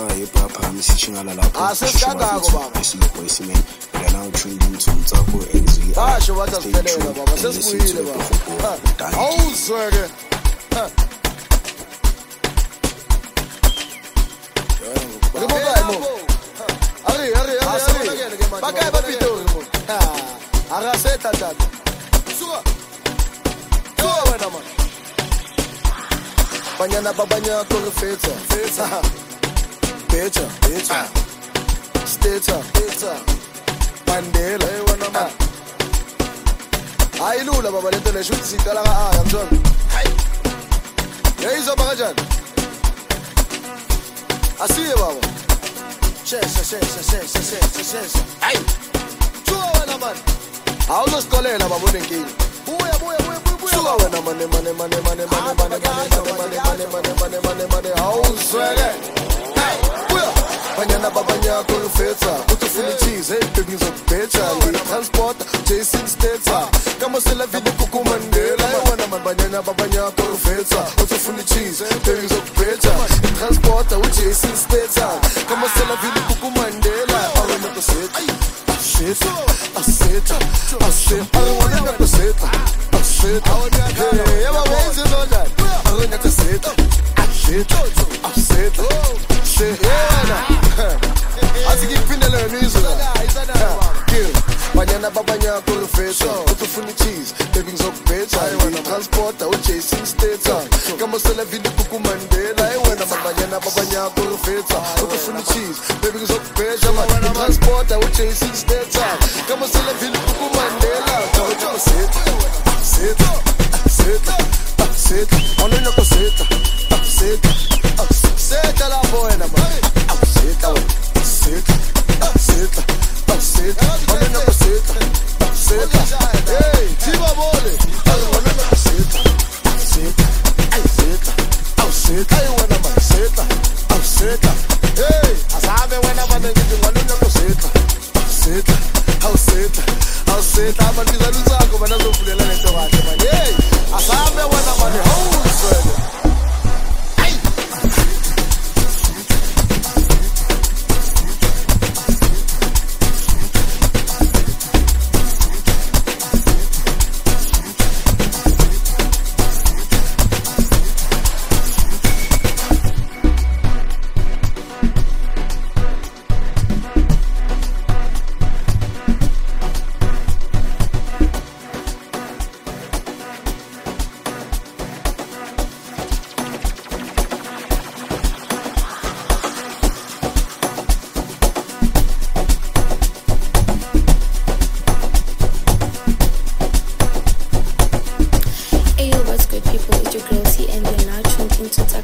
Asesingakho baba. Now tuned into Mtsako NZ. Basho batasipelela baba, sesibuyile baba. Awuzweke. Bakay bapitori mo. Araseta tata. Suka. Suka wena man. Banyana babanya ko fetsa. Fetsa. Steta. Mandela wena man. Ayilula baba lento lesho sicala ka aya mthombe. Hayi. Yeyizoba kanjani? Asiye baba. Shesha. Hayi. Suka wena man. Awuzosikolela baba unenkinga. Buya. Suka wena mane. Awuzweke. Banyana babanya ko fetsa utufuni cheese baby ngizokubheja transport Jason Stater kama sela vile kukumandela wena man banyana babanya ko fetsa utufuni cheese baby ngizokubheja transport Jason Stater kama sela vile kukumandela awena ko seta awena ko seta yaba wenze zonda awena ko seta Asikipindele nizwe Banyana babanya ko fetsa utufuni cheese baby ngizokubheja transporter Jason Stater kama sela vile kukumandela wena banyana babanya ko fetsa utufuni cheese baby ngizokubheja transporter Jason Stater kama sela vile kukumandela seta onena ko seta la buena man seta onena ko seta hey tiba mole onena ko seta ay wena man seta hey asabe wena man ngithi onena ko seta abantu izaluzako banazovulela lento kahle man hey asabe wena man awuzwele Good people, it's your girl C and you're now tuned into